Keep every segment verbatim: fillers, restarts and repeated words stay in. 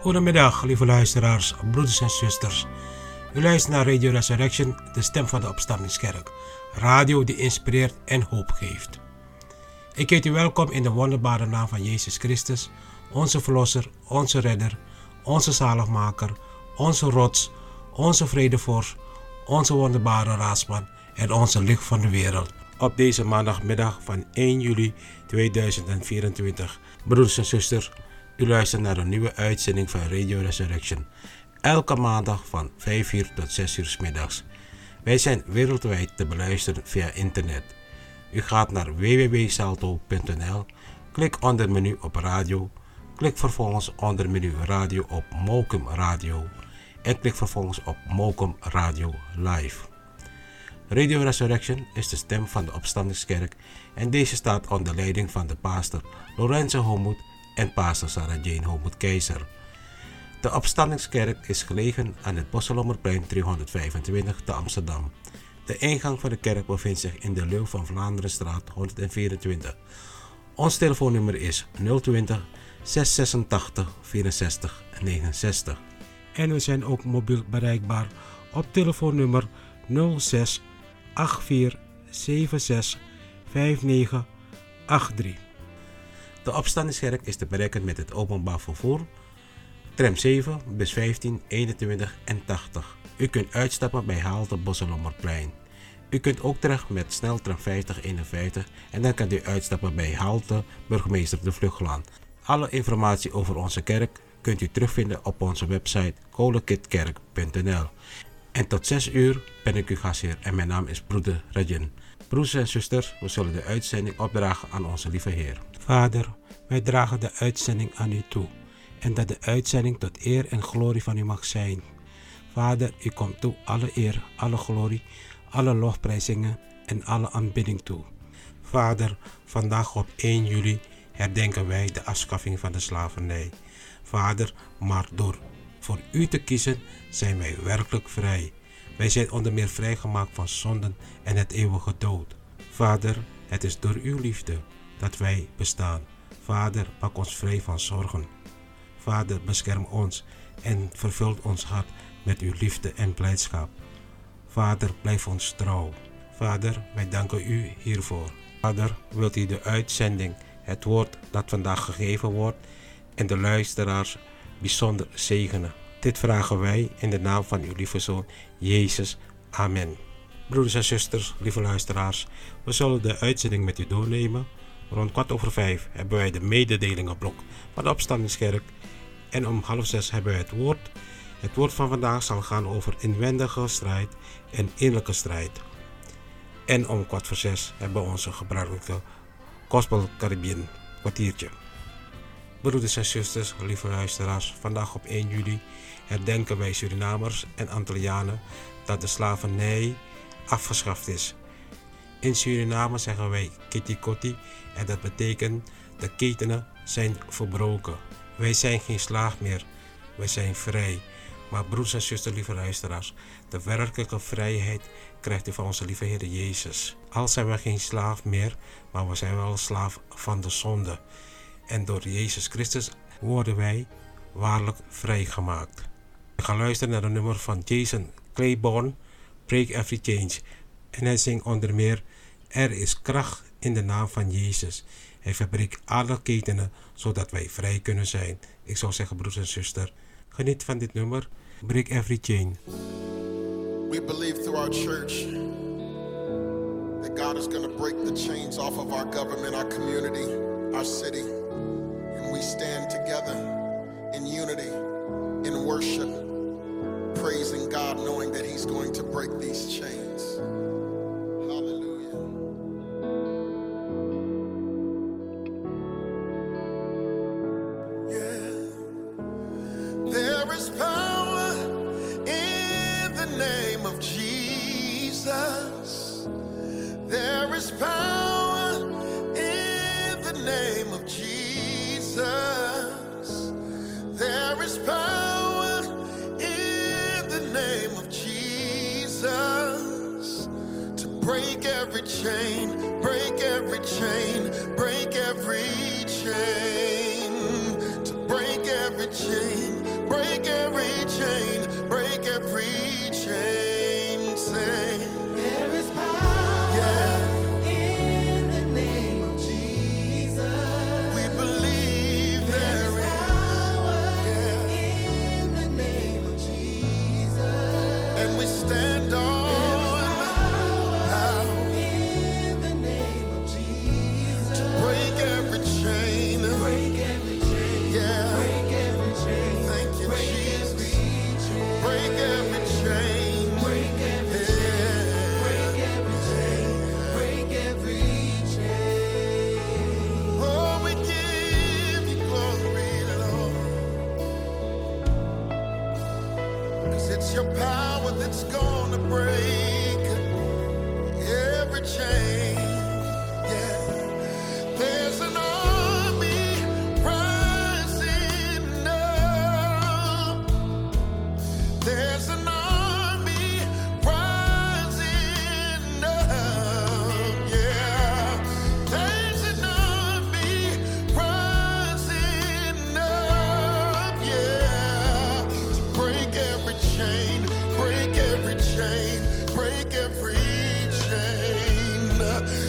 Goedemiddag, lieve luisteraars, broeders en zusters. U luistert naar Radio Resurrection, de stem van de opstandingskerk. Radio die inspireert en hoop geeft. Ik heet u welkom in de wonderbare naam van Jezus Christus, onze Verlosser, onze Redder, onze Zaligmaker, onze Rots, onze Vredevorst, onze wonderbare Raadsman en onze Licht van de wereld. Op deze maandagmiddag van één juli tweeduizend vierentwintig. Broeders en zusters, u luistert naar een nieuwe uitzending van Radio Resurrection. Elke maandag van vijf uur tot zes uur 's middags. Wij zijn wereldwijd te beluisteren via internet. U gaat naar w w w punt salto punt n l, klik onder menu op radio, klik vervolgens onder menu radio op Mokum Radio en klik vervolgens op Mokum Radio Live. Radio Resurrection is de stem van de opstandingskerk en deze staat onder leiding van de pastor Lorenzo Homoet en pastor Sarah Jane Homoet Keizer. De opstandingskerk is gelegen aan het Bosselommerplein driehonderdvijfentwintig te Amsterdam. De ingang van de kerk bevindt zich in de Leeuw van Vlaanderenstraat honderdvierentwintig. Ons telefoonnummer is nul twintig, zeshonderdzesentachtig, vierenzestig negenenzestig. En we zijn ook mobiel bereikbaar op telefoonnummer nul zes acht vier zeven zes vijf negen acht drie. De opstandingskerk is te bereiken met het openbaar vervoer, tram zeven, bus vijftien, eenentwintig en tachtig. U kunt uitstappen bij halte Bosselommerplein. U kunt ook terecht met sneltram vijftig eenenvijftig en dan kunt u uitstappen bij halte Burgemeester de Vluchtlaan. Alle informatie over onze kerk kunt u terugvinden op onze website kolenkitkerk punt n l. En tot zes uur ben ik uw gastheer en mijn naam is broeder Rajan. Broeders en zusters, we zullen de uitzending opdragen aan onze lieve Heer. Vader, wij dragen de uitzending aan u toe. En dat de uitzending tot eer en glorie van u mag zijn. Vader, u komt toe alle eer, alle glorie, alle lofprijzingen en alle aanbidding toe. Vader, vandaag op één juli herdenken wij de afschaffing van de slavernij. Vader, maar door voor u te kiezen zijn wij werkelijk vrij. Wij zijn onder meer vrijgemaakt van zonden en het eeuwige dood. Vader, het is door uw liefde dat wij bestaan. Vader, maak ons vrij van zorgen. Vader, bescherm ons en vervult ons hart met uw liefde en blijdschap. Vader, blijf ons trouw. Vader, wij danken u hiervoor. Vader, wilt u de uitzending, het woord dat vandaag gegeven wordt en de luisteraars bijzonder zegenen. Dit vragen wij in de naam van uw lieve Zoon, Jezus. Amen. Broeders en zusters, lieve luisteraars, we zullen de uitzending met u doornemen. Rond kwart over vijf hebben wij de mededelingenblok van de opstandingskerk. En om half zes hebben wij het woord. Het woord van vandaag zal gaan over inwendige strijd en innerlijke strijd. En om kwart voor zes hebben we onze gebruikelijke Gospel Caribbean kwartiertje. Broeders en zusters, lieve luisteraars, vandaag op één juli herdenken wij Surinamers en Antillianen dat de slavernij afgeschaft is. In Suriname zeggen wij kitikoti en dat betekent de ketenen zijn verbroken. Wij zijn geen slaaf meer, wij zijn vrij. Maar broeders en zusters, lieve luisteraars, de werkelijke vrijheid krijgt u van onze lieve Heer Jezus. Al zijn we geen slaaf meer, maar we zijn wel slaaf van de zonde. En door Jezus Christus worden wij waarlijk vrijgemaakt. We gaan luisteren naar een nummer van Jason Claiborne, Break Every Change. En hij zingt onder meer, er is kracht in de naam van Jezus. Hij verbreekt alle ketenen, zodat wij vrij kunnen zijn. Ik zou zeggen, broers en zusters, geniet van dit nummer, Break Every Chain. We believe through our church that God is going to break the chains off of our government, our community, our city. And we stand together in unity, in worship, praising God, knowing that He's going to break these chains. Break every chain, break every chain, break every chain. To break every chain, every chain. Say, there is power yeah, in the name of Jesus. we believe There there is is. power Yeah. in the name of Jesus. And we stand on Power in the name of Jesus. break every chain. Break every chain. Yeah. Break every chain. Thank you, Break Jesus. every chain. Break every chain. Break every chain. Break every chain. Break every chain. Oh, we give you glory, Lord. 'Cause it's your power that's gonna break every chain. Yeah. There's an army rising up. There's an army rising up. Yeah. There's an army rising up. Yeah. To break every chain, break every chain, break every chain.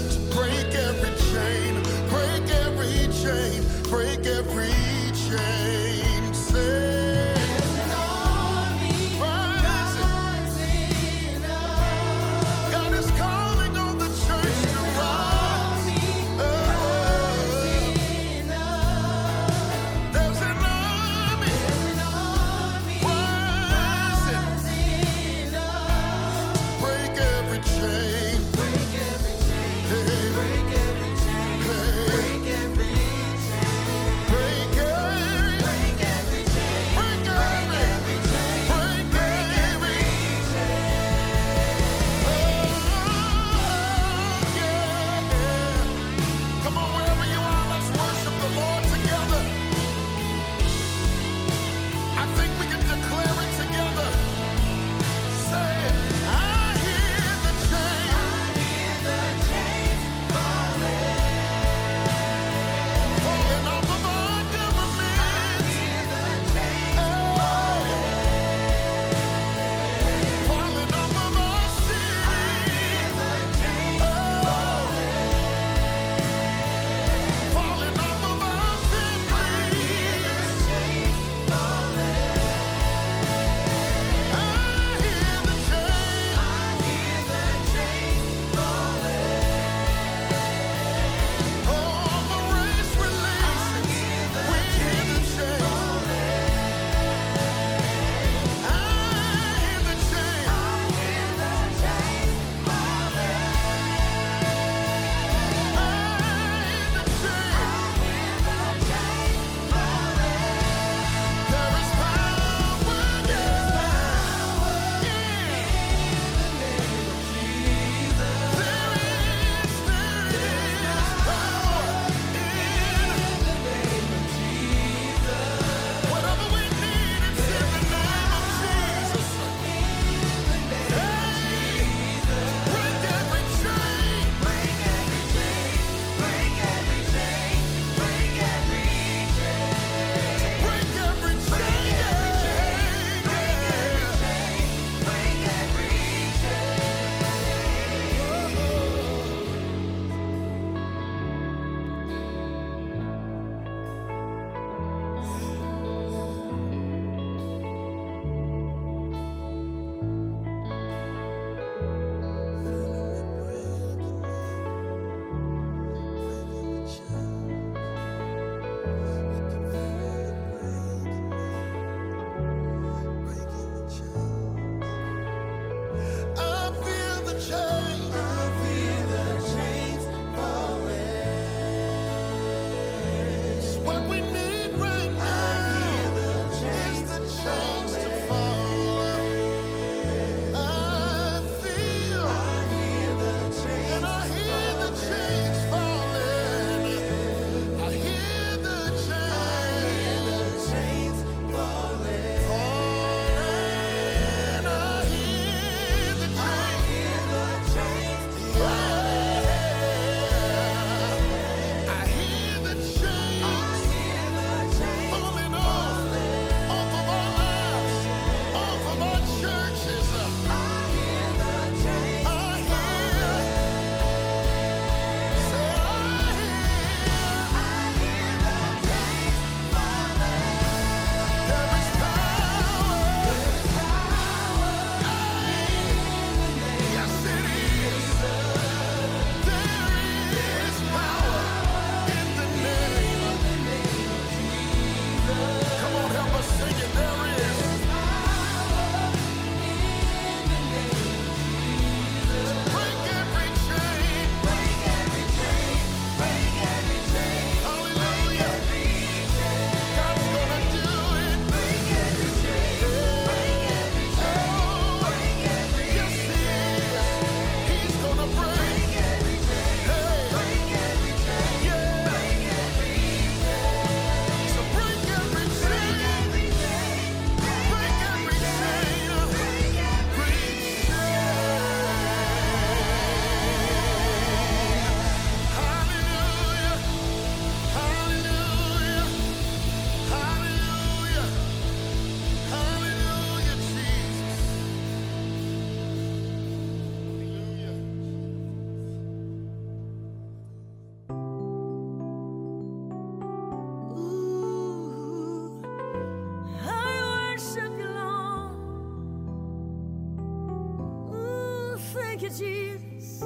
Thank you, Jesus.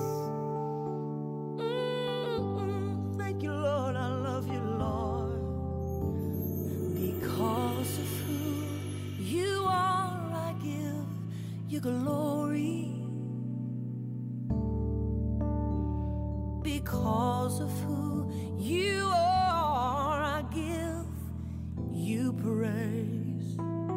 Mm-mm. Thank you, Lord. I love you, Lord. Because of who you are, I give you glory. Because of who you are, I give you praise.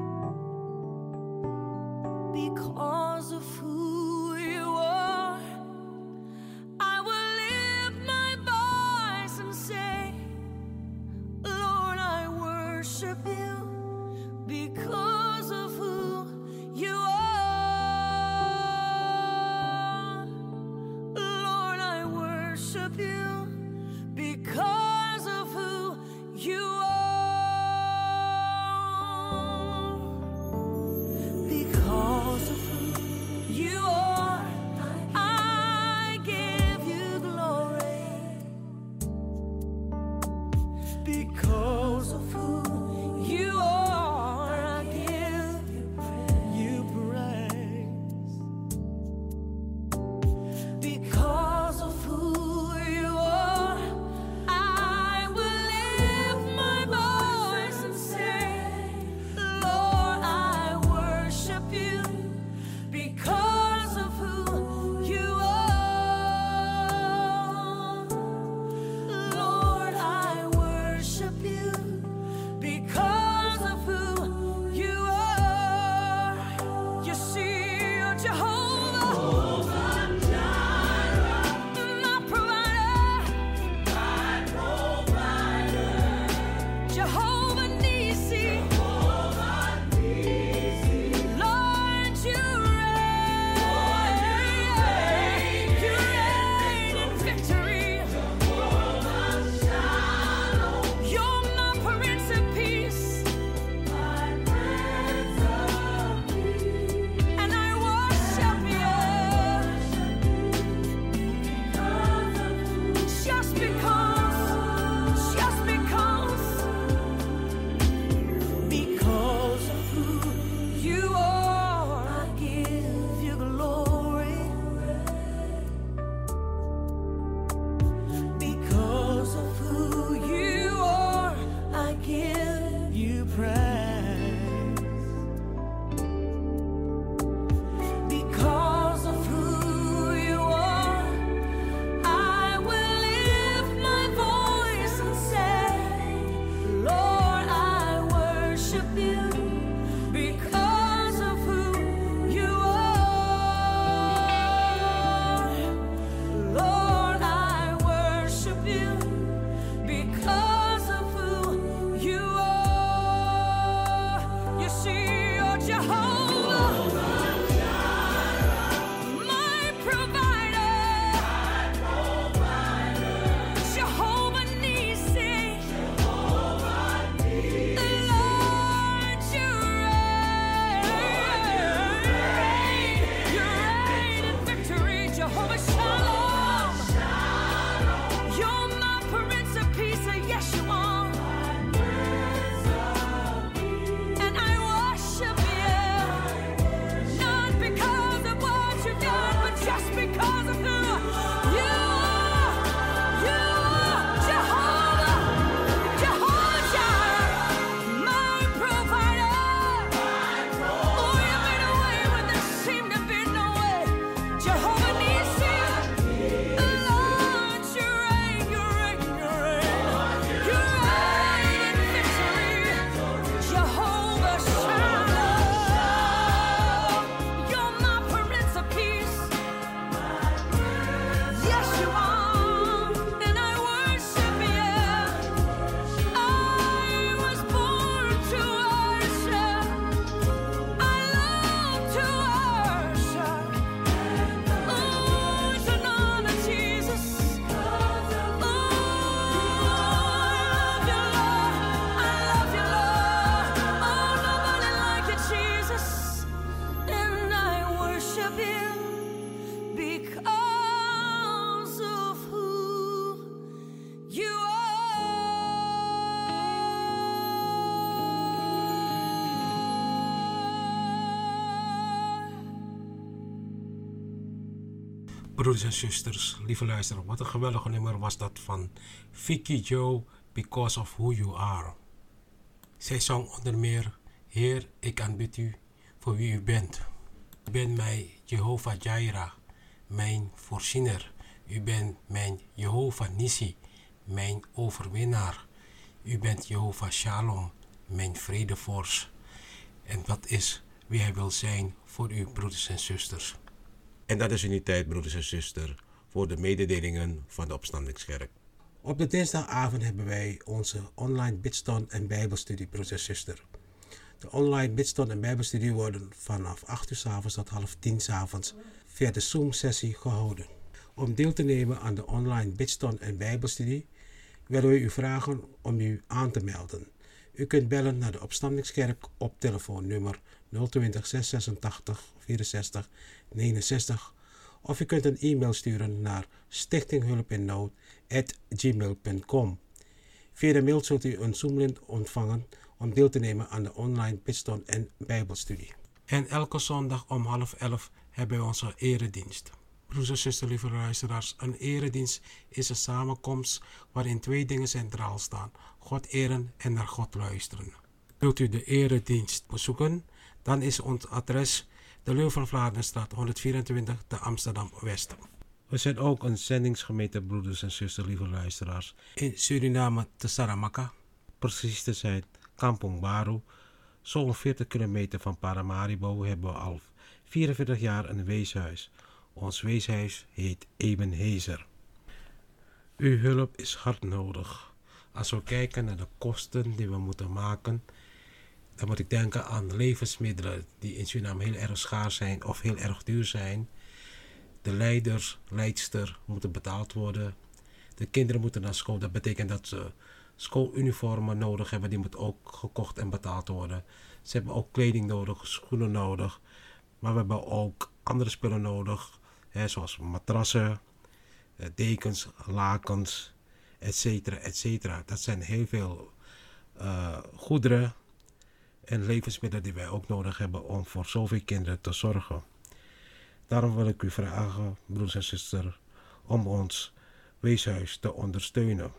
Because of who you are, I will lift my voice and say, Lord, I worship you. Because of who you are, Lord, I worship you. Because of who you are, because of who you are. Broeders en zusters, lieve luisteraars, wat een geweldige nummer was dat van Vicky Joe, Because of Who You Are. Zij zong onder meer: Heer, ik aanbid u voor wie u bent. U bent mij Jehovah Jireh, mijn voorziener. U bent mijn Jehovah Nissi, mijn overwinnaar. U bent Jehovah Shalom, mijn vredevorst. En dat is wie hij wil zijn voor u, broeders en zusters. En dat is nu tijd, broeders en zusters, voor de mededelingen van de Opstandingskerk. Op de dinsdagavond hebben wij onze online bidstond en bijbelstudie, broeders en zusters. De online bidstond en bijbelstudie worden vanaf acht uur 's avonds tot half tien 's avonds via de Zoom-sessie gehouden. Om deel te nemen aan de online bidstond en bijbelstudie willen we u vragen om u aan te melden. U kunt bellen naar de Opstandingskerk op telefoonnummer nul twintig, zeshonderdachtig, vierenzestig, negenenzestig of u kunt een e-mail sturen naar stichtinghulpinnood at gmail punt com. Via de mail zult u een Zoom-link ontvangen om deel te nemen aan de online bidstond en bijbelstudie. En elke zondag om half elf hebben we onze eredienst. Broers en zusters, lieve luisteraars, een eredienst is een samenkomst waarin twee dingen centraal staan: God eren en naar God luisteren. Wilt u de eredienst bezoeken? Dan is ons adres de Leeuw van Vlaardenstraat honderdvierentwintig te Amsterdam-West. We zijn ook een zendingsgemeente, broeders en zusters, lieve luisteraars, in Suriname te Saramaka. Precies te zijn, Kampong Baru. Zo'n veertig kilometer van Paramaribo hebben we al vierenveertig jaar een weeshuis. Ons weeshuis heet Ebenezer. Uw hulp is hard nodig. Als we kijken naar de kosten die we moeten maken, dan moet ik denken aan levensmiddelen die in Suriname heel erg schaars zijn of heel erg duur zijn. De leiders, leidster moeten betaald worden. De kinderen moeten naar school. Dat betekent dat ze schooluniformen nodig hebben. Die moeten ook gekocht en betaald worden. Ze hebben ook kleding nodig, schoenen nodig. Maar we hebben ook andere spullen nodig. Hè, zoals matrassen, dekens, lakens, et cetera, et cetera. Dat zijn heel veel uh, goederen en levensmiddelen die wij ook nodig hebben om voor zoveel kinderen te zorgen. Daarom wil ik u vragen, broers en zusters, om ons weeshuis te ondersteunen.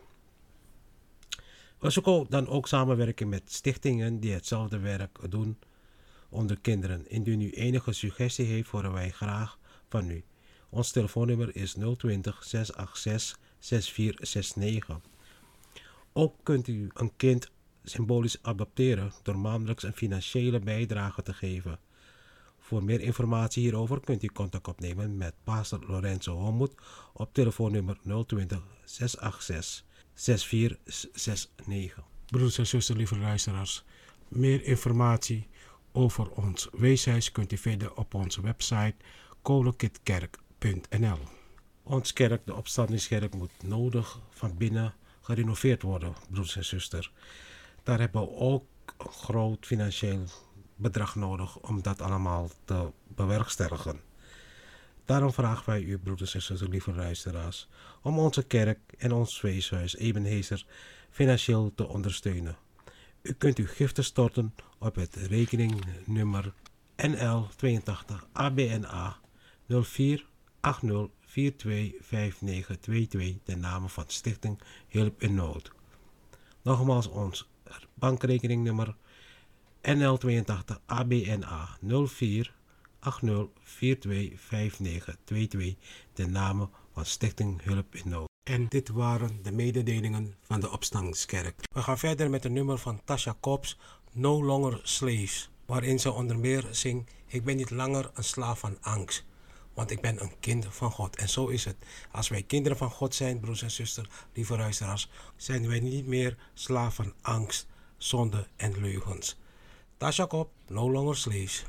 We zoeken dan ook samenwerken met stichtingen die hetzelfde werk doen onder kinderen. Indien u enige suggestie heeft, horen wij graag van u. Ons telefoonnummer is nul twintig, zes acht zes, zes vier zes negen. Ook kunt u een kind symbolisch adopteren door maandelijks een financiële bijdrage te geven. Voor meer informatie hierover kunt u contact opnemen met pastor Lorenzo Hommoed op telefoonnummer nul twintig, zes acht zes, zes vier zes negen. Broeders en zusters, lieve luisteraars, meer informatie over ons weeshuis kunt u vinden op onze website kolenkitkerk punt n l. Ons kerk, de Opstandingskerk, moet nodig van binnen gerenoveerd worden, broeders en zusters. Daar hebben we ook een groot financieel bedrag nodig om dat allemaal te bewerkstelligen. Daarom vragen wij u, broeders en zusters, lieve luisteraars, om onze kerk en ons weeshuis Ebenezer financieel te ondersteunen. U kunt uw giften storten op het rekeningnummer N L tweeëntachtig A B N A nul vier acht nul vier twee vijf negen twee twee ten name van Stichting Hulp in Nood. Nogmaals ons bankrekeningnummer N L tweeëntachtig A B N A nul vier acht nul vier twee vijf negen twee twee ten name van Stichting Hulp in Nood. En dit waren de mededelingen van de Opstandingskerk. We gaan verder met een nummer van Tasha Cobbs, No Longer Slaves, waarin ze onder meer zingt: ik ben niet langer een slaaf van angst, want ik ben een kind van God. En zo is het. Als wij kinderen van God zijn, broers en zusters, lieve luisteraars, zijn wij niet meer slaaf van angst, zonde en leugens. Tasha Cobbs, No Longer Slaves.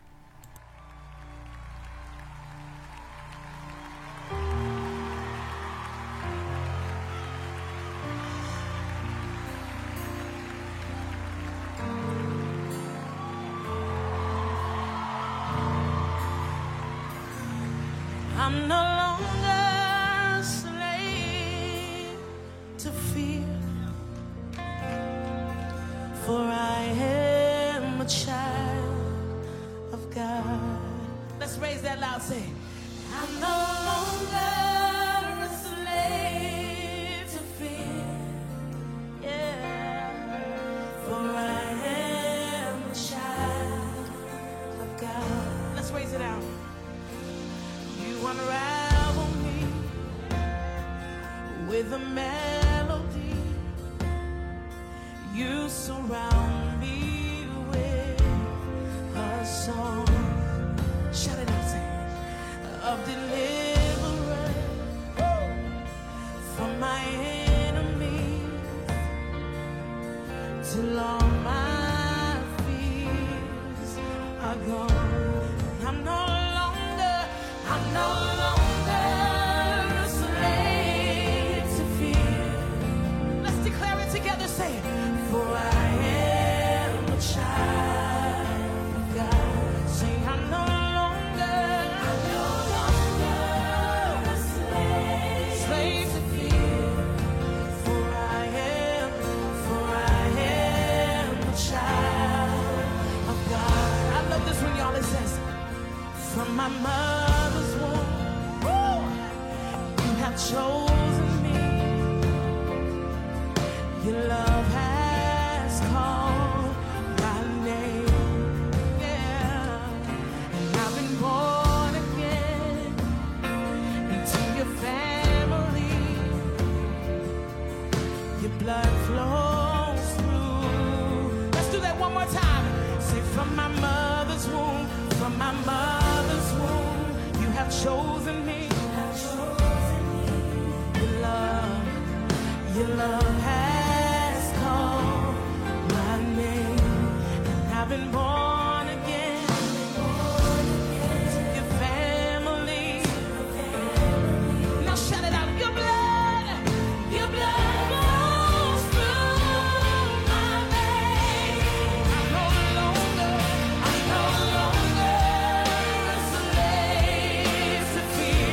I'm no longer a slave to fear, for I am a child of God. Let's raise that loud, say, I'm no longer a slave to fear. Yeah, for I am a child of God. Let's raise it out. You unravel me with a melody. You surround me with a song. Shout it out, say it. Of deliverance from my enemies, till all my fears are gone. I'm no longer, I'm no longer a slave to fear. Let's declare it together, say it. For I am a child of God. Say I'm no longer, I'm no longer a slave, slave to fear. For I am, for I am a child of God. I love this when y'all, it says, from my mother's womb, woo, you have chosen me. Your love has called my name, yeah. And I've been born again into your family. Your blood flows through. Let's do that one more time. Say from my mother's womb, from my mother's womb, you have chosen me. Your love, your love has called my name, and I've been born again to your family. Now shout it out. Your blood, your blood flows through my veins. I'm no longer, I'm no longer a slave to fear.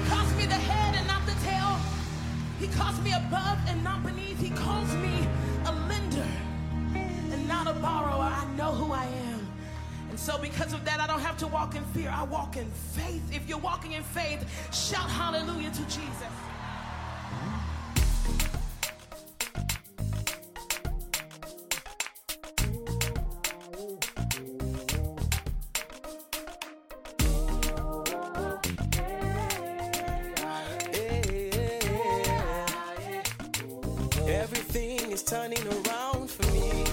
calls me the head and not the tail. He calls me above and not beneath. He calls me a lender and not a borrower. I know who I am. And so because of that, I don't have to walk in fear. I walk in faith. If you're walking in faith, shout hallelujah to Jesus. Everything is turning around for me.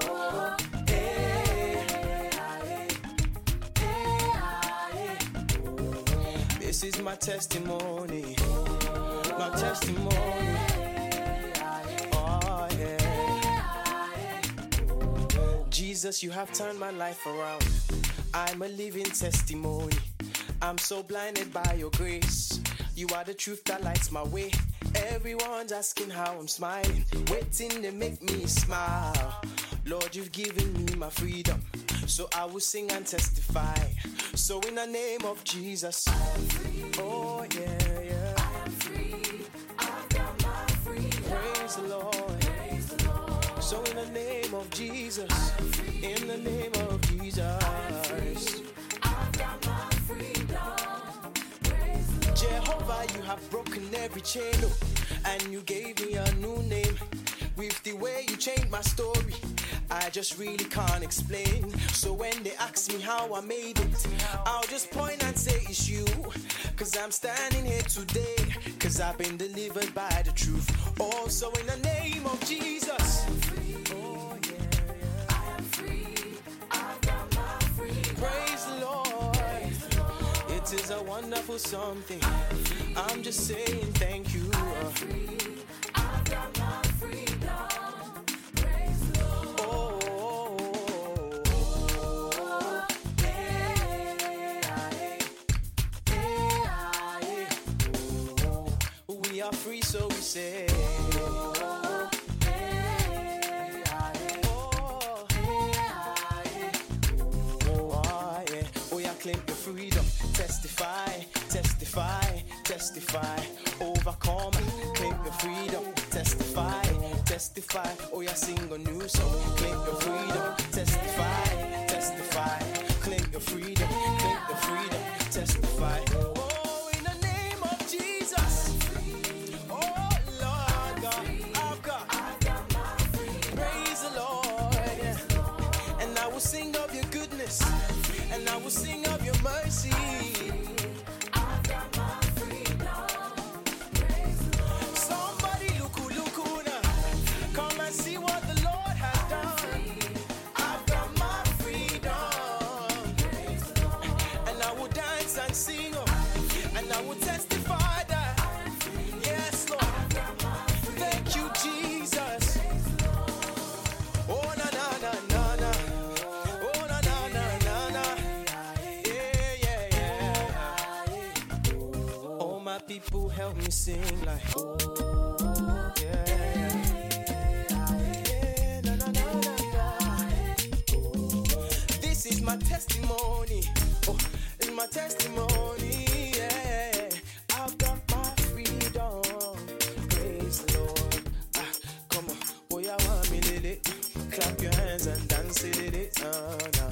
This is my testimony, my testimony. Oh yeah. Jesus, you have turned my life around. I'm a living testimony. I'm so blinded by your grace. You are the truth that lights my way. Everyone's asking how I'm smiling, waiting to make me smile. Lord, you've given me my freedom, so I will sing and testify. So in the name of Jesus, I am free. Oh yeah, yeah. I am free. I've got my freedom. Praise the Lord. Praise the Lord. So in the name of Jesus, I am free. In the name of Jesus, I am free. I've got my freedom. Praise the Lord. Jehovah, you have broken every chain, oh, and you gave me a new name. With the way you changed my story, I just really can't explain. So when they ask me how I made it, I'll just point and say it's you. Cause I'm standing here today, cause I've been delivered by the truth. Also in the name of Jesus, I am free. Oh yeah, yeah. I am free. I've got my freedom. Praise the Lord. Praise the Lord. It is a wonderful something. I'm just saying thank you. I am free. I've got my freedom. We are free, so we say. Oh, hey, aye. Oh, hey, aye. Oh, yeah. Oh, yeah, claim your freedom. Testify, testify, testify. Overcome, claim your freedom. Testify, testify. Oh, yeah, sing a new song. Claim your freedom. Testify, testify. Claim your freedom. Claim your freedom. Testify. Oh, in the name of Jesus. Sing of your goodness, and I will sing of your mercy. I've got my freedom. Somebody look, look, come and see what the Lord has done. I've got my freedom, and I will dance and sing, and I will testify that. Yes, Lord. Thank you, Jesus. Oh, na na na na na. People help me sing like, oh, yeah, yeah, yeah, na, na, na, na, na. This is my testimony, oh, it's my testimony, yeah. I've got my freedom, praise the Lord. Ah, come on, boy, I want me, lady. Clap your hands and dance, lady. Uh, nah.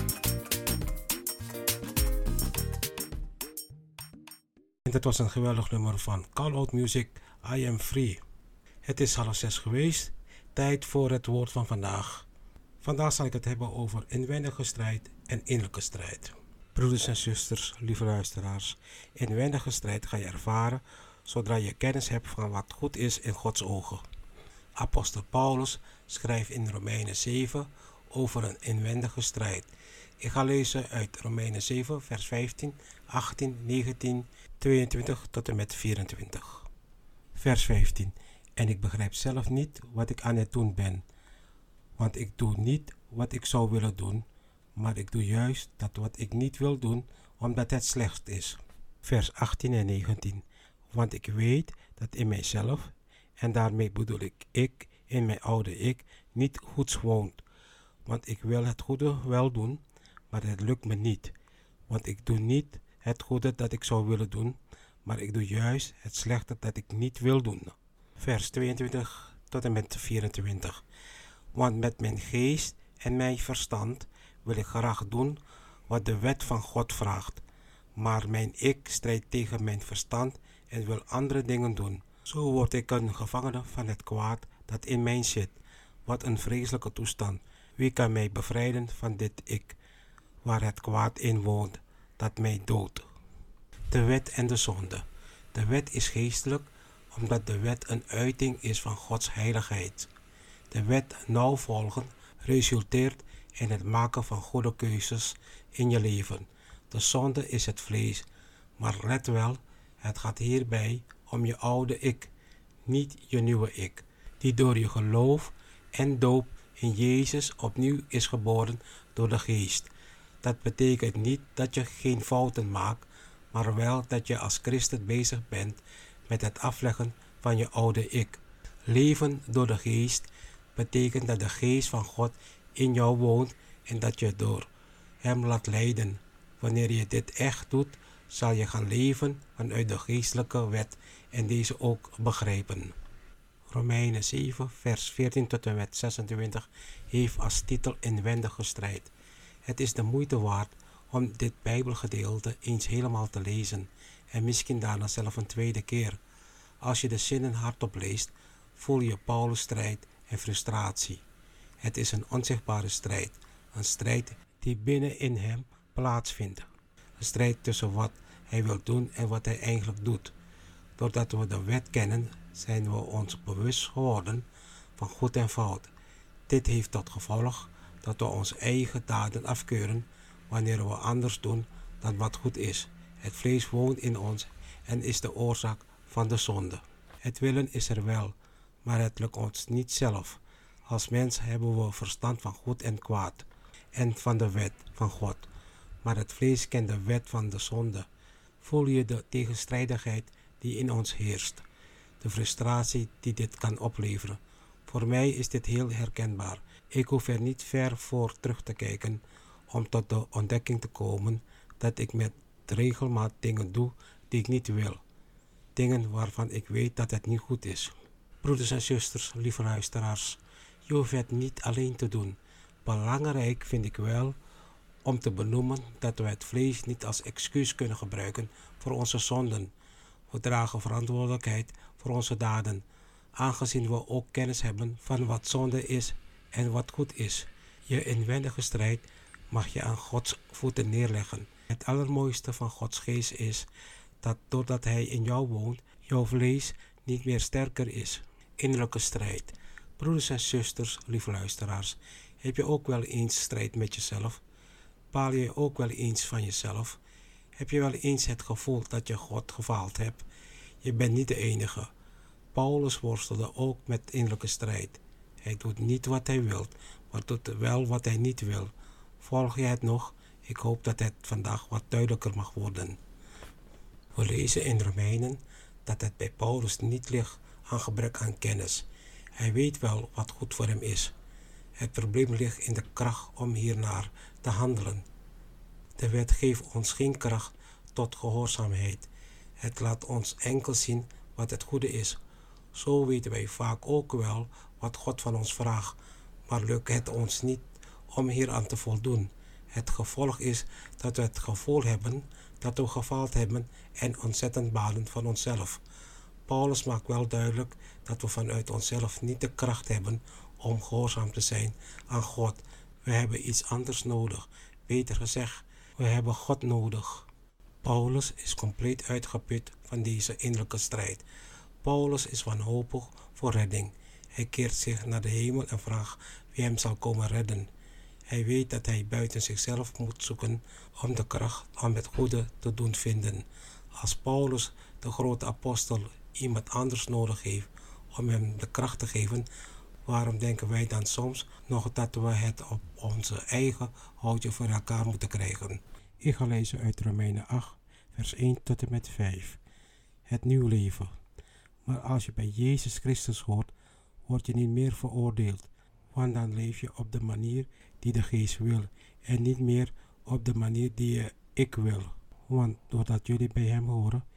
Dat was een geweldig nummer van Call Out Music, I Am Free. Het is half zes geweest, tijd voor het woord van vandaag. Vandaag zal ik het hebben over inwendige strijd en innerlijke strijd. Broeders en zusters, lieve luisteraars, inwendige strijd ga je ervaren zodra je kennis hebt van wat goed is in Gods ogen. Apostel Paulus schrijft in Romeinen zeven over een inwendige strijd. Ik ga lezen uit Romeinen zeven, vers vijftien, achttien, negentien, tweeëntwintig tot en met vierentwintig. Vers vijftien. En ik begrijp zelf niet wat ik aan het doen ben. Want ik doe niet wat ik zou willen doen, maar ik doe juist dat wat ik niet wil doen, omdat het slecht is. Vers achttien en negentien. Want ik weet dat in mijzelf, en daarmee bedoel ik ik, in mijn oude ik, niet goeds woont. Want ik wil het goede wel doen, maar het lukt me niet. Want ik doe niet het goede dat ik zou willen doen, maar ik doe juist het slechte dat ik niet wil doen. Vers tweeëntwintig tot en met vierentwintig. Want met mijn geest en mijn verstand wil ik graag doen wat de wet van God vraagt. Maar mijn ik strijdt tegen mijn verstand en wil andere dingen doen. Zo word ik een gevangene van het kwaad dat in mij zit. Wat een vreselijke toestand. Wie kan mij bevrijden van dit ik, waar het kwaad in woont, dat mij doodt? De wet en de zonde. De wet is geestelijk, omdat de wet een uiting is van Gods heiligheid. De wet nauw volgen resulteert in het maken van goede keuzes in je leven. De zonde is het vlees, maar let wel, het gaat hierbij om je oude ik, niet je nieuwe ik, die door je geloof en doop in Jezus opnieuw is geboren door de geest. Dat betekent niet dat je geen fouten maakt, maar wel dat je als christen bezig bent met het afleggen van je oude ik. Leven door de geest betekent dat de geest van God in jou woont en dat je door hem laat leiden. Wanneer je dit echt doet, zal je gaan leven vanuit de geestelijke wet en deze ook begrijpen. Romeinen zeven vers veertien tot en met zesentwintig heeft als titel inwendige strijd. Het is de moeite waard om dit Bijbelgedeelte eens helemaal te lezen en misschien daarna zelf een tweede keer. Als je de zinnen hardop leest, voel je Paulus' strijd en frustratie. Het is een onzichtbare strijd, een strijd die binnenin hem plaatsvindt. Een strijd tussen wat hij wil doen en wat hij eigenlijk doet. Doordat we de wet kennen, zijn we ons bewust geworden van goed en fout. Dit heeft tot gevolg dat we onze eigen daden afkeuren wanneer we anders doen dan wat goed is. Het vlees woont in ons en is de oorzaak van de zonde. Het willen is er wel, maar het lukt ons niet zelf. Als mens hebben we verstand van goed en kwaad en van de wet van God. Maar het vlees kent de wet van de zonde. Voel je de tegenstrijdigheid die in ons heerst, de frustratie die dit kan opleveren. Voor mij is dit heel herkenbaar. Ik hoef er niet ver voor terug te kijken om tot de ontdekking te komen dat ik met regelmaat dingen doe die ik niet wil. Dingen waarvan ik weet dat het niet goed is. Broeders en zusters, lieve luisteraars, je hoeft het niet alleen te doen. Belangrijk vind ik wel om te benoemen dat we het vlees niet als excuus kunnen gebruiken voor onze zonden. We dragen verantwoordelijkheid voor onze daden, aangezien we ook kennis hebben van wat zonde is en wat goed is. Je inwendige strijd mag je aan Gods voeten neerleggen. Het allermooiste van Gods geest is dat doordat Hij in jou woont, jouw vlees niet meer sterker is. Innerlijke strijd. Broeders en zusters, lieve luisteraars, heb je ook wel eens strijd met jezelf? Baal je ook wel eens van jezelf? Heb je wel eens het gevoel dat je God gefaald hebt? Je bent niet de enige. Paulus worstelde ook met innerlijke strijd. Hij doet niet wat hij wil, maar doet wel wat hij niet wil. Volg je het nog? Ik hoop dat het vandaag wat duidelijker mag worden. We lezen in Romeinen dat het bij Paulus niet ligt aan gebrek aan kennis. Hij weet wel wat goed voor hem is. Het probleem ligt in de kracht om hiernaar te handelen. De wet geeft ons geen kracht tot gehoorzaamheid. Het laat ons enkel zien wat het goede is. Zo weten wij vaak ook wel wat God van ons vraagt, maar lukt het ons niet om hieraan te voldoen. Het gevolg is dat we het gevoel hebben dat we gefaald hebben en ontzettend balen van onszelf. Paulus maakt wel duidelijk dat we vanuit onszelf niet de kracht hebben om gehoorzaam te zijn aan God. We hebben iets anders nodig. Beter gezegd, we hebben God nodig. Paulus is compleet uitgeput van deze innerlijke strijd. Paulus is wanhopig voor redding. Hij keert zich naar de hemel en vraagt wie hem zal komen redden. Hij weet dat hij buiten zichzelf moet zoeken om de kracht om het goede te doen vinden. Als Paulus, de grote apostel, iemand anders nodig heeft om hem de kracht te geven, waarom denken wij dan soms nog dat we het op onze eigen houtje voor elkaar moeten krijgen? Ik ga lezen uit Romeinen acht, vers één tot en met vijf. Het nieuw leven. Maar als je bij Jezus Christus hoort, word je niet meer veroordeeld, want dan leef je op de manier die de geest wil en niet meer op de manier die je ik wil. Want doordat jullie bij hem horen,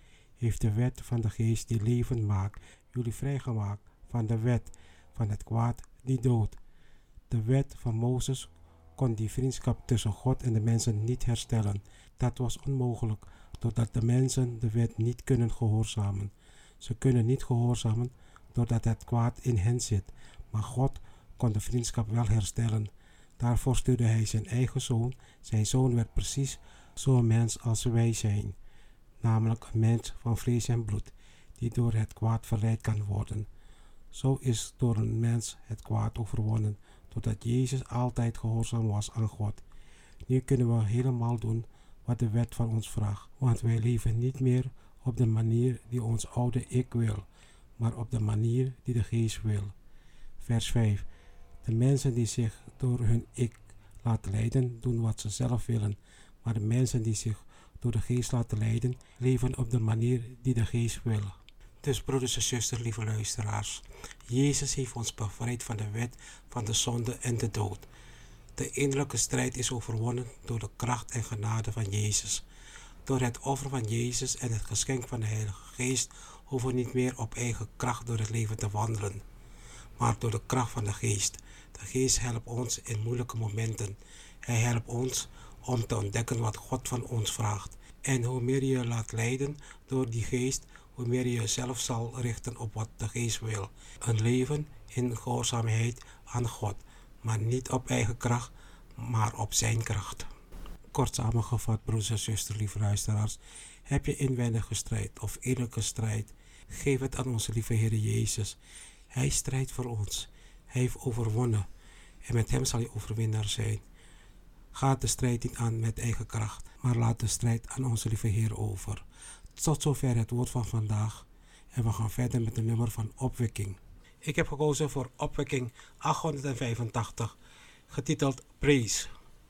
heeft de wet van de geest die levend maakt jullie vrijgemaakt van de wet van het kwaad die doodt. De wet van Mozes kon die vriendschap tussen God en de mensen niet herstellen. Dat was onmogelijk, doordat de mensen de wet niet kunnen gehoorzamen. Ze kunnen niet gehoorzamen doordat het kwaad in hen zit, maar God kon de vriendschap wel herstellen. Daarvoor stuurde hij zijn eigen zoon. Zijn zoon werd precies zo'n mens als wij zijn, namelijk een mens van vlees en bloed, die door het kwaad verleid kan worden. Zo is door een mens het kwaad overwonnen, doordat Jezus altijd gehoorzaam was aan God. Nu kunnen we helemaal doen wat de wet van ons vraagt, want wij leven niet meer op de manier die ons oude ik wil, maar op de manier die de geest wil. Vers vijf. De mensen die zich door hun ik laten leiden, doen wat ze zelf willen, maar de mensen die zich door de geest laten leiden, leven op de manier die de geest wil. Dus broeders en zusters, lieve luisteraars, Jezus heeft ons bevrijd van de wet van de zonde en de dood. De innerlijke strijd is overwonnen door de kracht en genade van Jezus. Door het offer van Jezus en het geschenk van de Heilige Geest hoeven we niet meer op eigen kracht door het leven te wandelen, maar door de kracht van de Geest. De Geest helpt ons in moeilijke momenten. Hij helpt ons om te ontdekken wat God van ons vraagt. En hoe meer je laat leiden door die Geest, hoe meer je jezelf zal richten op wat de Geest wil. Een leven in gehoorzaamheid aan God, maar niet op eigen kracht, maar op zijn kracht. Kort samengevat, broeders en zusters, lieve luisteraars, heb je inwendige strijd of innerlijke strijd, geef het aan onze lieve Heer Jezus. Hij strijdt voor ons. Hij heeft overwonnen en met hem zal je overwinnaar zijn. Ga de strijd niet aan met eigen kracht, maar laat de strijd aan onze lieve Heer over. Tot zover het woord van vandaag en we gaan verder met de nummer van opwekking. Ik heb gekozen voor opwekking achthonderdvijfentachtig, getiteld Praise.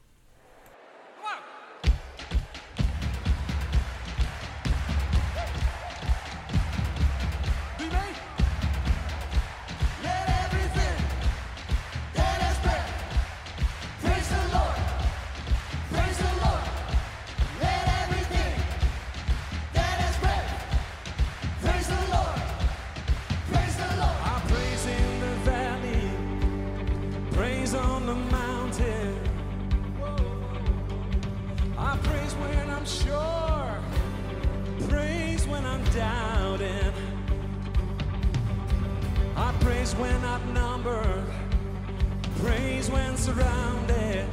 When outnumbered, praise when surrounded,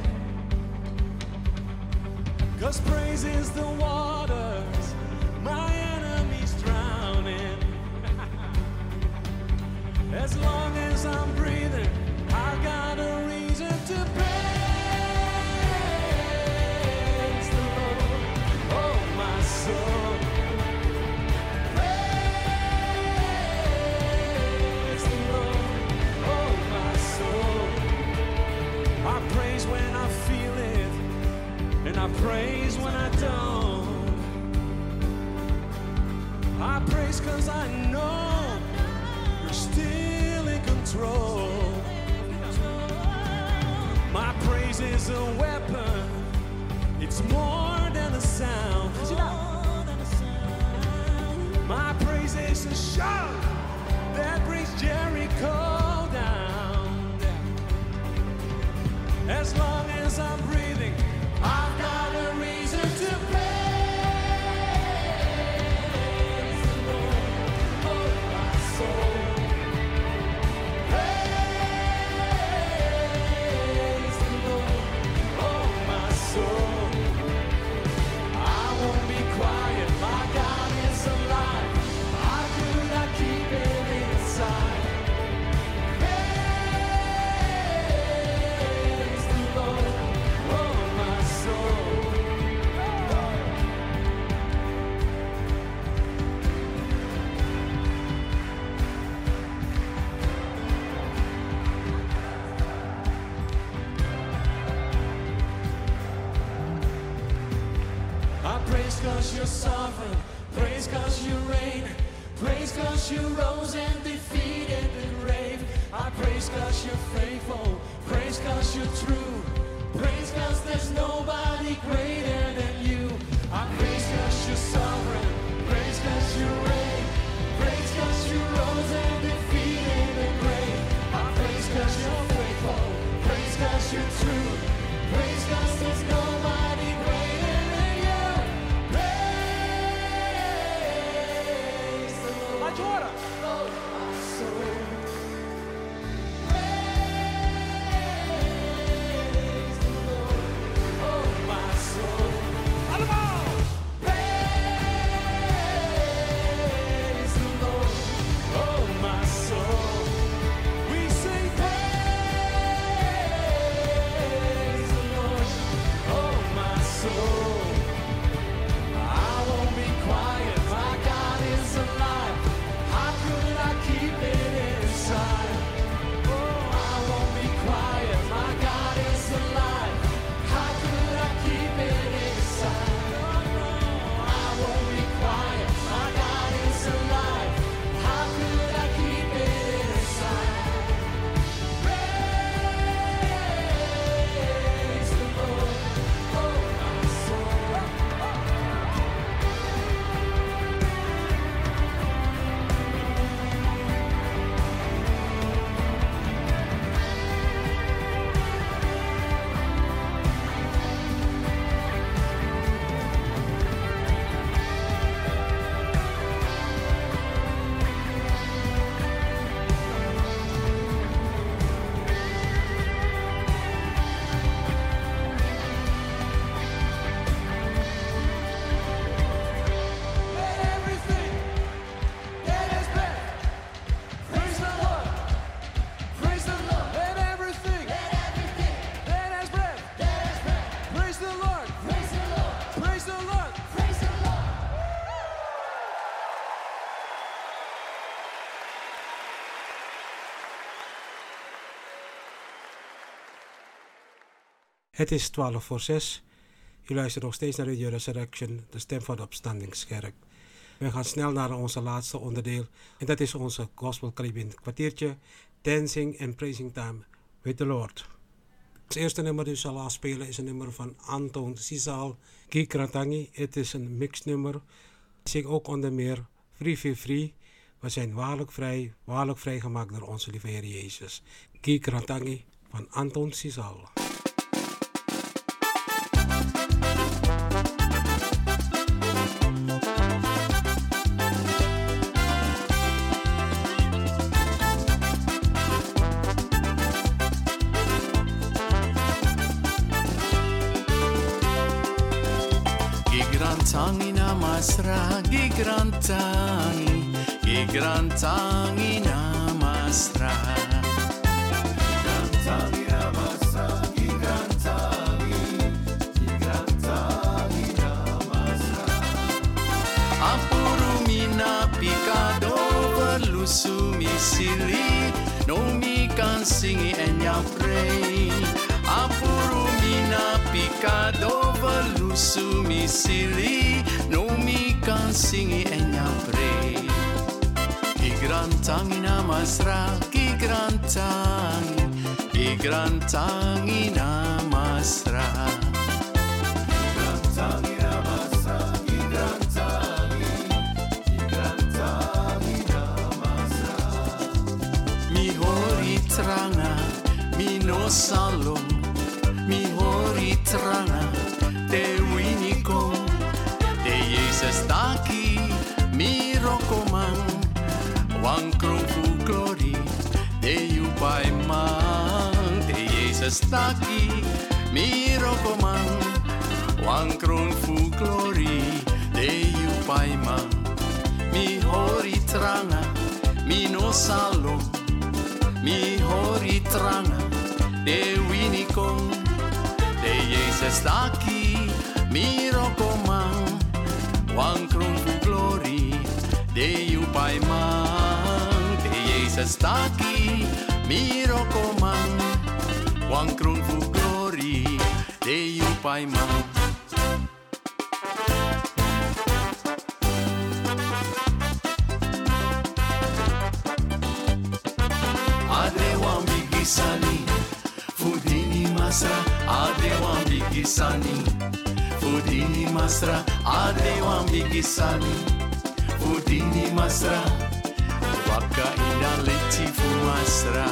'cause praise is the waters my enemies drowning. As long as I'm breathing, I got a reason to praise the Lord, oh my soul. And I praise when I don't. I praise 'cause I know you're still in control. My praise is a weapon. It's more than a sound. My praise is a shout that brings Jericho down. As long as I'm breathing, I've got a reason to praise the Lord, oh my soul. Praise the Lord, oh my soul. I won't be quiet, my God is alive. How could I keep it inside? Praise the Lord, oh my soul. I praise 'cause you're sovereign, praise 'cause you reign, praise 'cause you rose and defeated the grave. I praise 'cause you're faithful, praise 'cause you're true, praise 'cause there's nobody greater than you. I praise 'cause you're sovereign, praise 'cause you Lord. Praise the Lord. Praise the Lord. Praise the Lord. Het is twaalf voor zes. U luistert nog steeds naar Radio Resurrection, de stem van de opstandingskerk. We gaan snel naar onze laatste onderdeel. En dat is onze Gospel Caribbean kwartiertje. Dancing and Praising Time with the Lord. Het eerste nummer dat u zal afspelen is een nummer van Anton Sisal, Guy Kratangi. Het is een mixnummer. Ik zing ook onder meer Free, Free, Free. We zijn waarlijk vrij, waarlijk vrijgemaakt door onze lieve Heer Jezus. Guy Kratangi van Anton Sisal. Gigrantangi namasra, gigrantangi, gigrantangi namasra. Gigrantangi namasra, gigrantangi, gigrantangi namasra. Apurumina picado verlusu misili, no mi can singi and ya pray. Apurumina picado verlusu misili, no mi can singi and ya pray. Gigrantangi namasra, gigrantangi, gigrantangi namasra. Gigrantangi namasra, gigrantangi, gigrantangi namasra. Mi hori tranga, mi no salom, mi hori tranga, te winiko, te Jesus taki, mi rokomang, wang krofu glory, te you by man, te Jesus taki, mi rokomang, wang krofu glory, te you by man, mi hori tranga, mi no salom, mi hori tranga, te winiko, de Jesus taki, mi rokomang, wang kron fu glory, de you by man, de Jesus taki, mi rokomang, wang kron fu glory, de you by man. Adre wan bigisani, fudini masra, adre wan bigisani, fudini masra, adre wan bigisani, fudini masra, waka ina leti fu masra,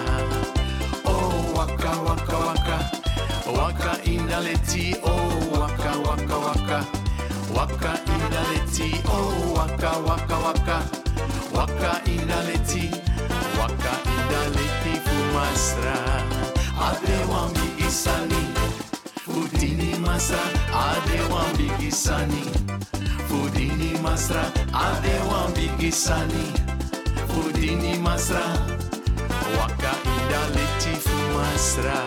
oh waka waka waka, waka ina leti, oh waka waka waka, waka ina leti, oh waka waka waka, waka ina leti, waka ina leti fu masra. Adre wan bigisani, fudini masra, adre wan bigisani, fudini masra, adre wan bigisani, fudini masra, waka ida leti fu masra.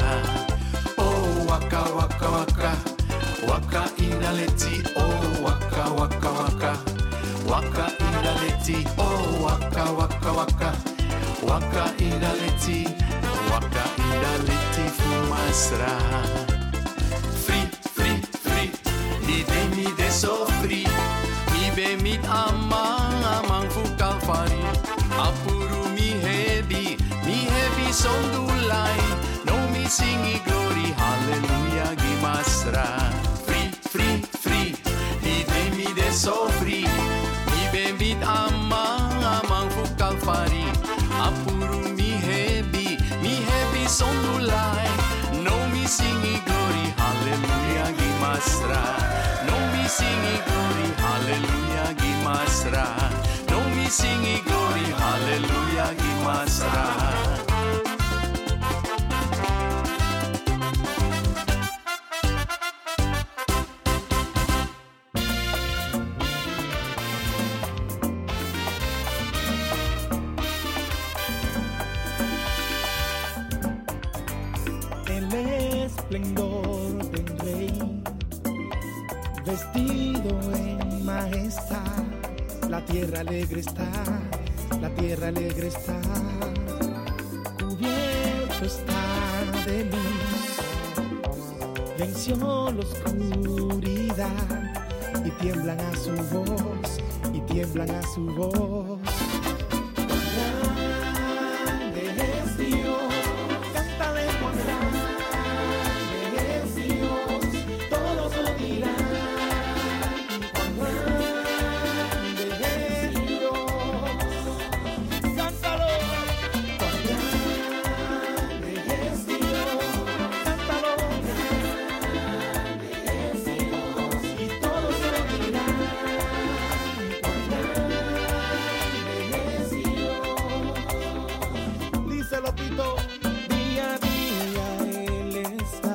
Oh waka waka waka, waka ida leti, oh waka waka waka, waka ida leti, oh waka waka waka, waka ida leti, waka ida leti fu masra. Free, free, free, di de mi de so free, mi be mit amang amang fu kalfari, apuru mi hebi, mi hebi sondulai, no mi singi glory, hallelujah gi masra. Free, free, free, di de mi de so free, mi be mit amang amang fu kalfari, apuru mi hebi, mi hebi sondulai, no mi singi glory, hallelujah gi masra. No mi singi glory, hallelujah gi masra. No mi singi glory, hallelujah gi masra. El esplendor del rey vestido en majestad. La tierra alegre está, la tierra alegre está, cubierto está de luz. Venció la oscuridad y tiemblan a su voz, y tiemblan a su voz. Grande es Dios, cántale cuán grande es Dios, todos lo dirán. Cuán grande es Dios, cántalo. Cuán grande es Dios, cántalo. Grande es Dios, y todos lo dirán. Cuán grande es Dios. Díselo, Pito. Día a día Él está,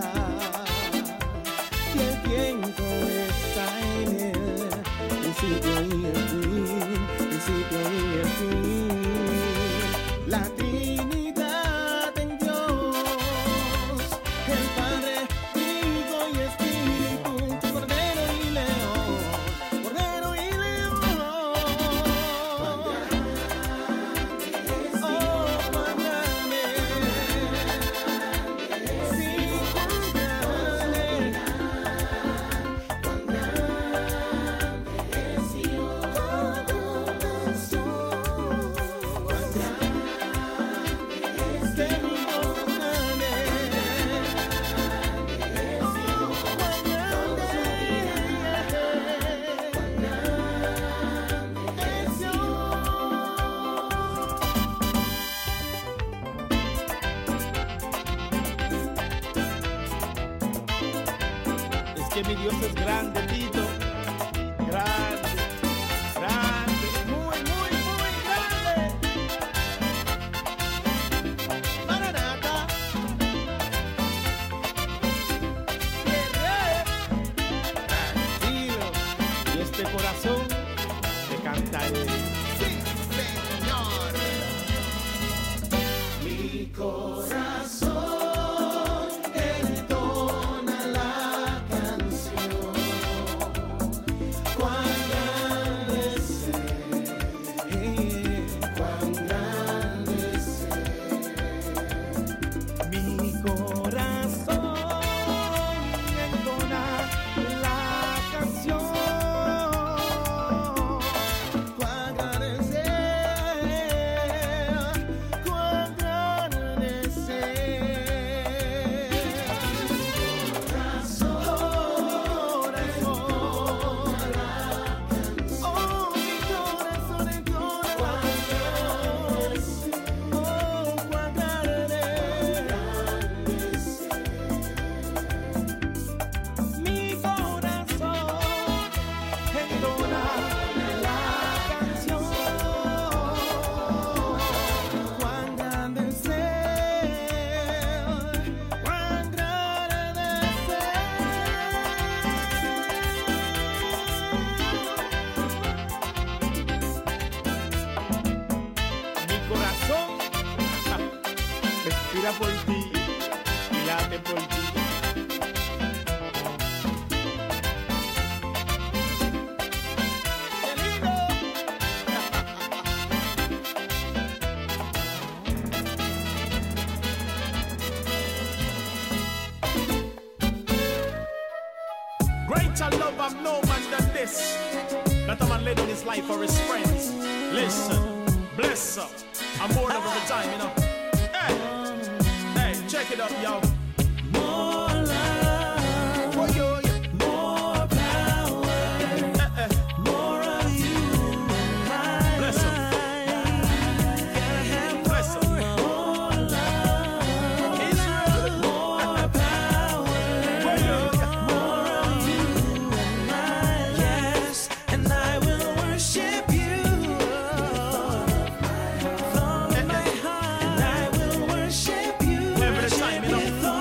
y el tiempo está en Él. Principio y el fin, principio y el fin. La Trinidad en Dios, el Padre, Hijo y Espíritu, Cordero y León, Cordero y León. Oh, cuán grande, sí, cuán grande, cuán grande es Dios, cuán grande es Dios, cuán grande es Dios, cuán grande es Dios, cuán grande es Dios. Es que mi Dios es grande, Tito. Grande, grande, muy, muy, muy grande. Maranata. Tranquilo. Y este corazón te cantaré. Sí, Señor. Mi corazón entona la canción. Cuán grande es Él, cuán grande es Él. Mi corazón entona la canción. Cuán grande es Él, cuán grande es Él. Corazón entona la canción. Oh, mi corazón entona la canción. Oh, cuán grande es mi corazón entona la canción. Cuán grande es Él, cuán grande es Él. Mi corazón respira por ti y late por ti. ¡Qué lindo! Greater love of no man than this. That a man laid on his life for his friends. Listen, bless up. I'm bored of the time, you know. Hey, hey, check it out, yo. More love, Oh, yo, yo. more power, Eh, eh. more of you in my Bless 'em. life. Gotta have Bless 'em. more love, Israel. more power, Oh, yo, yo. more of you in my life. Yes, and I will worship you. With all of my heart, and I will worship you Every time, you know. with all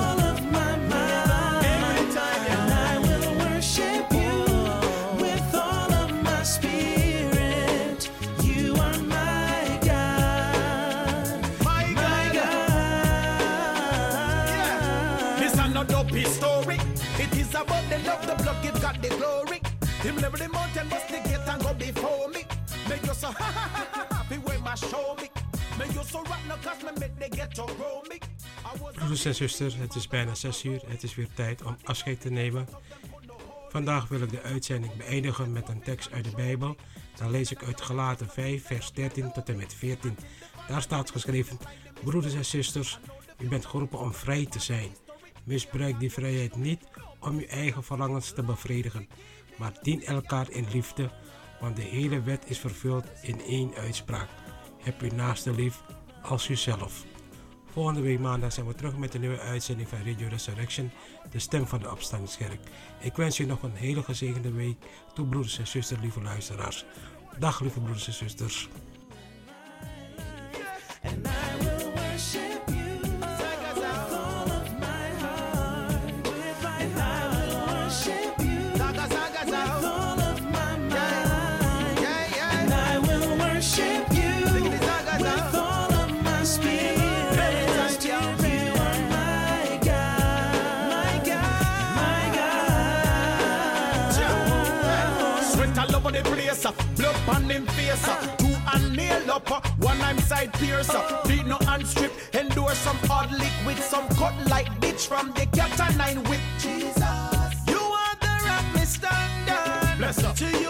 Him level the mountain, bust the gate and go before me. Make you so ha ha ha ha ha, be where my show me. Make you so rock no cause me make the ghetto grow me. Broeders en zusters, het is bijna zes uur. Het is weer tijd om afscheid te nemen. Vandaag wil ik de uitzending beëindigen met een tekst uit de Bijbel. Dan lees ik uit Galaten vijf, vers dertien tot en met veertien. Daar staat geschreven: broeders en zusters, u bent geroepen om vrij te zijn. Misbruik die vrijheid niet om uw eigen verlangens te bevredigen, maar dien elkaar in liefde, want de hele wet is vervuld in één uitspraak. Heb uw naaste lief als uzelf. Volgende week maandag zijn we terug met een nieuwe uitzending van Radio Resurrection, de stem van de opstandingskerk. Ik wens u nog een hele gezegende week toe, broeders en zusters, lieve luisteraars. Dag, lieve broeders en zusters. And I will worship you with all of my heart. And I will worship you with all of my mind. And I will worship you with all of my spirit. You are my God, my God, my God. Sweat all over the place, blood on them face. Two and nail up, one I'm side pierce. Beat no hand strip, endure some odd lick with some cut like bitch from the cat and nine whip. Jesus, you are the rock me standard. Bless up.